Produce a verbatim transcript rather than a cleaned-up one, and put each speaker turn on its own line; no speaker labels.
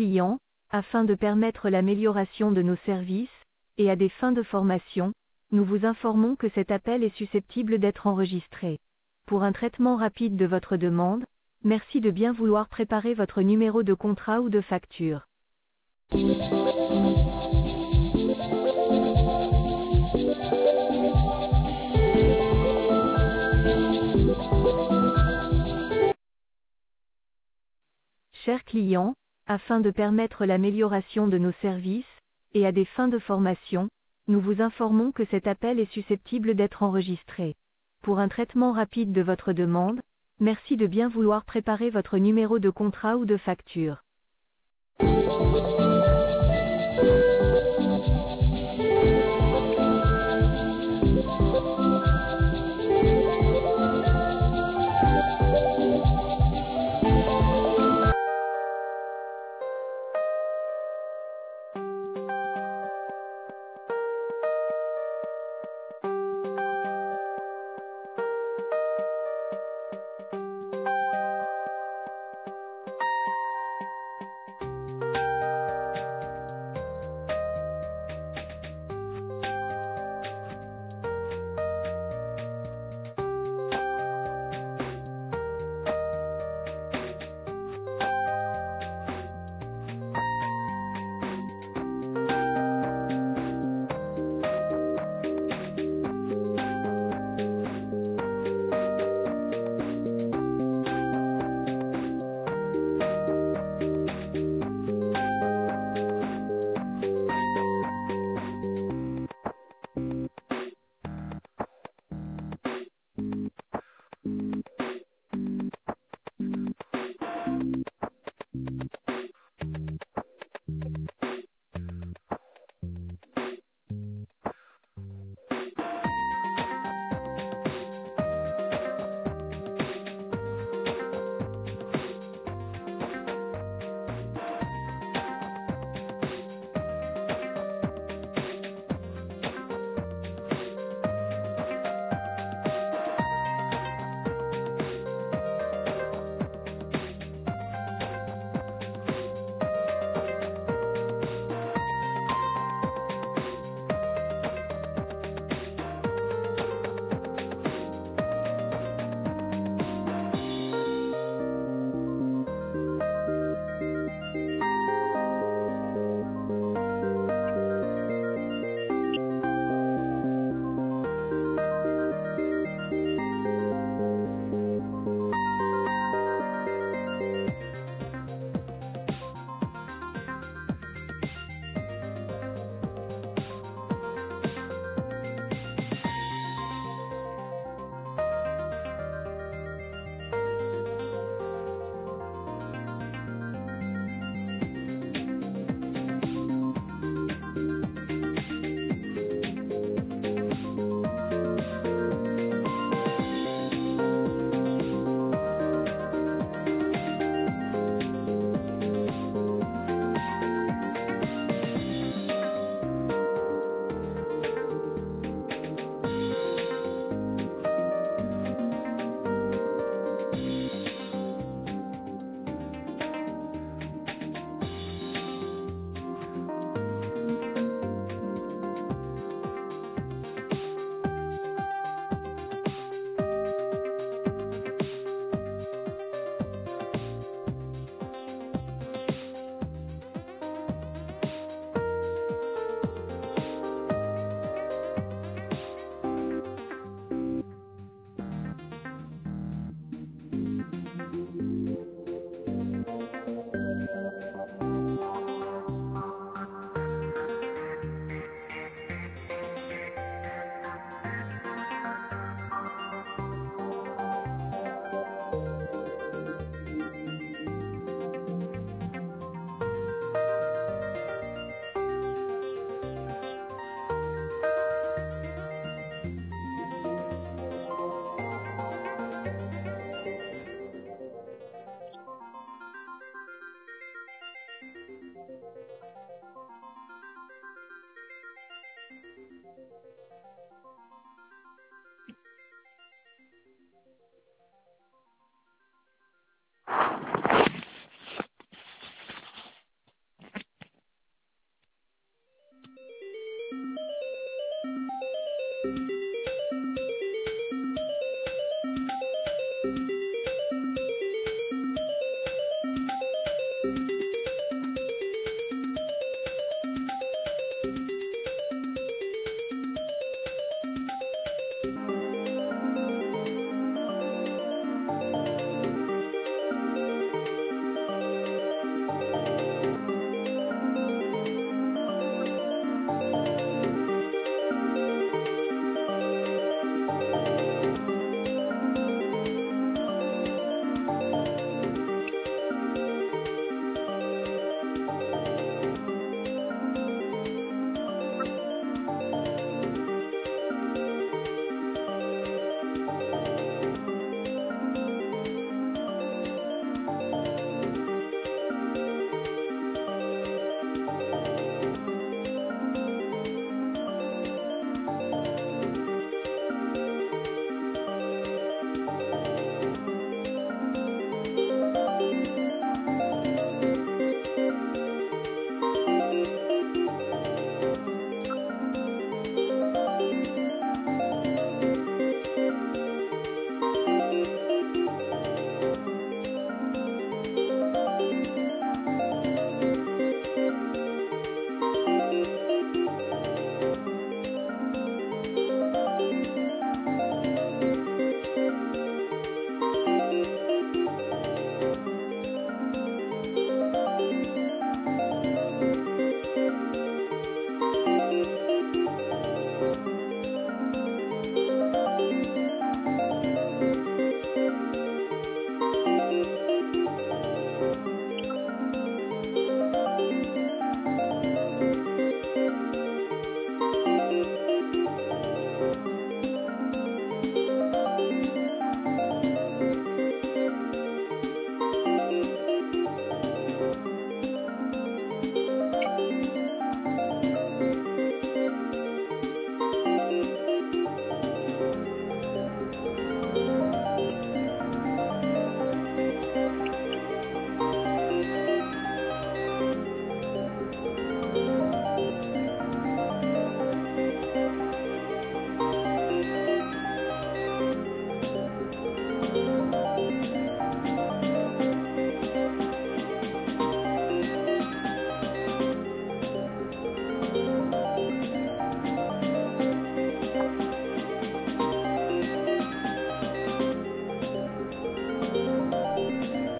clients, afin de permettre l'amélioration de nos services, et à des fins de formation, nous vous informons que cet appel est susceptible d'être enregistré. Pour un traitement rapide de votre demande, merci de bien vouloir préparer votre numéro de contrat ou de facture. Chers clients, afin de permettre l'amélioration de nos services, et à des fins de formation, nous vous informons que cet appel est susceptible d'être enregistré. Pour un traitement rapide de votre demande, merci de bien vouloir préparer votre numéro de contrat ou de facture.